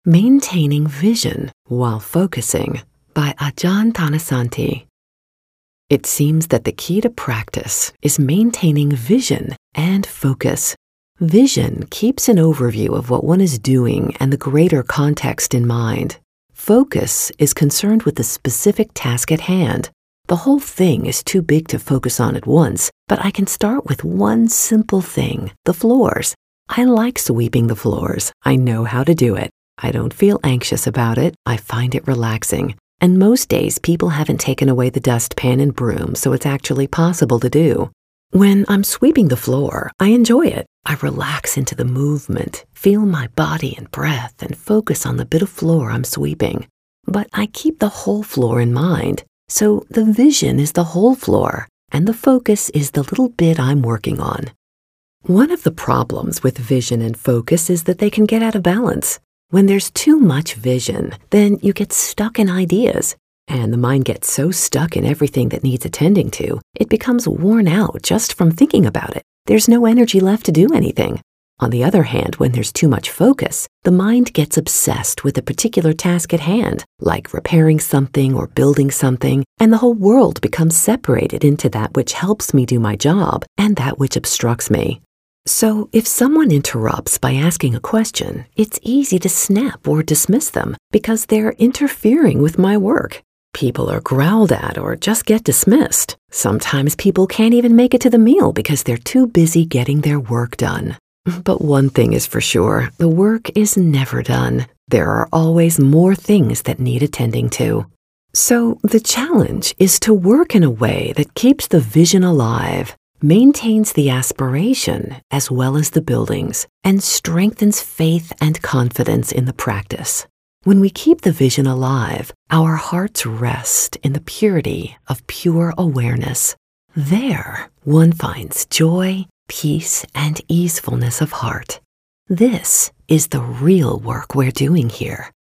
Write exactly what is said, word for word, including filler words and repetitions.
Maintaining Vision While Focusing by Ajahn Thanasanti. It seems that the key to practice is maintaining vision and focus. Vision keeps an overview of what one is doing and the greater context in mind. Focus is concerned with the specific task at hand. The whole thing is too big to focus on at once, but I can start with one simple thing, the floors. I like sweeping the floors. I know how to do it. I don't feel anxious about it. I find it relaxing. And most days people haven't taken away the dustpan and broom, so it's actually possible to do. When I'm sweeping the floor, I enjoy it. I relax into the movement, feel my body and breath, and focus on the bit of floor I'm sweeping. But I keep the whole floor in mind, so the vision is the whole floor, and the focus is the little bit I'm working on. One of the problems with vision and focus is that they can get out of balance. When there's too much vision, then you get stuck in ideas, and the mind gets so stuck in everything that needs attending to, it becomes worn out just from thinking about it. There's no energy left to do anything. On the other hand, when there's too much focus, the mind gets obsessed with a particular task at hand, like repairing something or building something, and the whole world becomes separated into that which helps me do my job and that which obstructs me. So if someone interrupts by asking a question, it's easy to snap or dismiss them because they're interfering with my work. People are growled at or just get dismissed. Sometimes people can't even make it to the meal because they're too busy getting their work done. But one thing is for sure, the work is never done. There are always more things that need attending to. So the challenge is to work in a way that keeps the vision alive, maintains the aspiration as well as the buildings, and strengthens faith and confidence in the practice. When we keep the vision alive, our hearts rest in the purity of pure awareness. There, one finds joy, peace, and easefulness of heart. This is the real work we're doing here.